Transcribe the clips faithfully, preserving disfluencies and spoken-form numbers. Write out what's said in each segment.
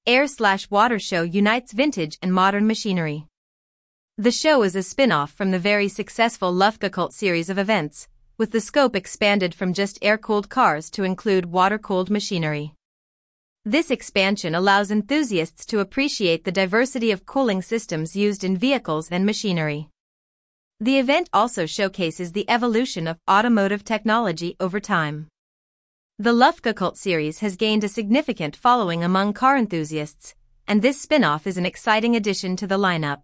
Air slash Water Show unites vintage and modern machinery. The show is a spin-off from the very successful Luftgekühlt series of events, with the scope expanded from just air-cooled cars to include water-cooled machinery. This expansion allows enthusiasts to appreciate the diversity of cooling systems used in vehicles and machinery. The event also showcases the evolution of automotive technology over time. The Luftgekühlt series has gained a significant following among car enthusiasts, and this spin-off is an exciting addition to the lineup.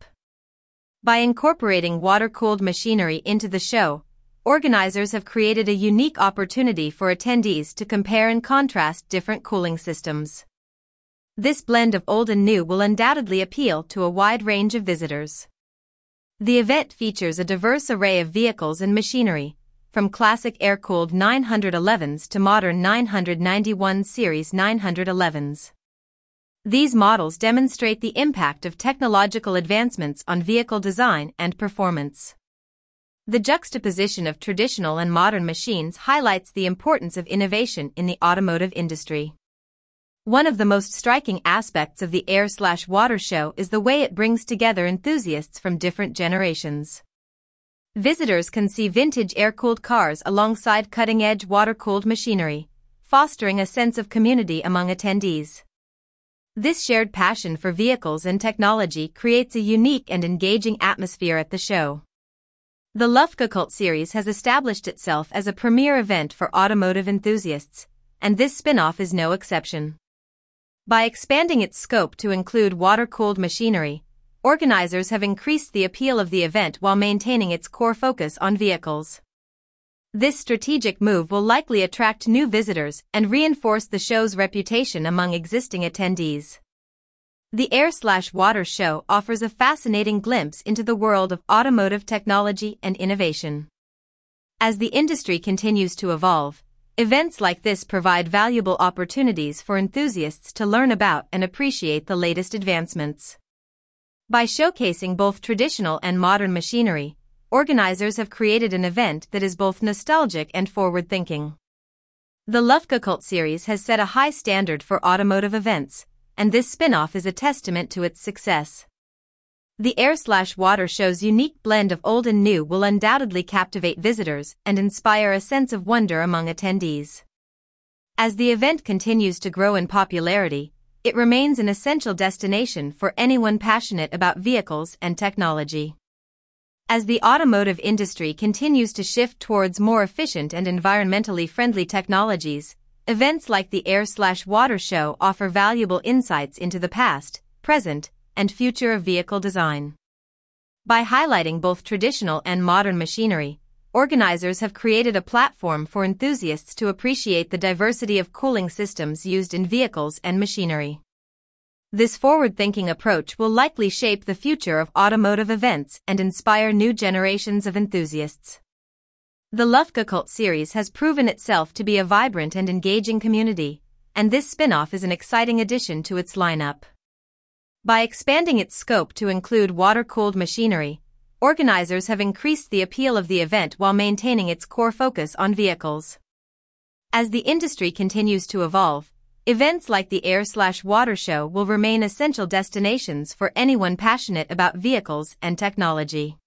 By incorporating water-cooled machinery into the show, organizers have created a unique opportunity for attendees to compare and contrast different cooling systems. This blend of old and new will undoubtedly appeal to a wide range of visitors. The event features a diverse array of vehicles and machinery, from classic air-cooled nine elevens to modern nine ninety-one series nine elevens. These models demonstrate the impact of technological advancements on vehicle design and performance. The juxtaposition of traditional and modern machines highlights the importance of innovation in the automotive industry. One of the most striking aspects of the Air slash Water Show is the way it brings together enthusiasts from different generations. Visitors can see vintage air-cooled cars alongside cutting-edge water-cooled machinery, fostering a sense of community among attendees. This shared passion for vehicles and technology creates a unique and engaging atmosphere at the show. The Luftgekühlt series has established itself as a premier event for automotive enthusiasts, and this spin-off is no exception. By expanding its scope to include water-cooled machinery, organizers have increased the appeal of the event while maintaining its core focus on vehicles. This strategic move will likely attract new visitors and reinforce the show's reputation among existing attendees. The Air slash Water Show offers a fascinating glimpse into the world of automotive technology and innovation. As the industry continues to evolve, events like this provide valuable opportunities for enthusiasts to learn about and appreciate the latest advancements. By showcasing both traditional and modern machinery, organizers have created an event that is both nostalgic and forward-thinking. The Luftgekühlt series has set a high standard for automotive events, and this spin-off is a testament to its success. The Air slash Water Show's unique blend of old and new will undoubtedly captivate visitors and inspire a sense of wonder among attendees. As the event continues to grow in popularity, it remains an essential destination for anyone passionate about vehicles and technology. As the automotive industry continues to shift towards more efficient and environmentally friendly technologies, events like the Air slash Water Show offer valuable insights into the past, present, and future of vehicle design. By highlighting both traditional and modern machinery, organizers have created a platform for enthusiasts to appreciate the diversity of cooling systems used in vehicles and machinery. This forward-thinking approach will likely shape the future of automotive events and inspire new generations of enthusiasts. The Luftgekühlt series has proven itself to be a vibrant and engaging community, and this spin-off is an exciting addition to its lineup. By expanding its scope to include water-cooled machinery, organizers have increased the appeal of the event while maintaining its core focus on vehicles. As the industry continues to evolve, events like the Air slash Water Show will remain essential destinations for anyone passionate about vehicles and technology.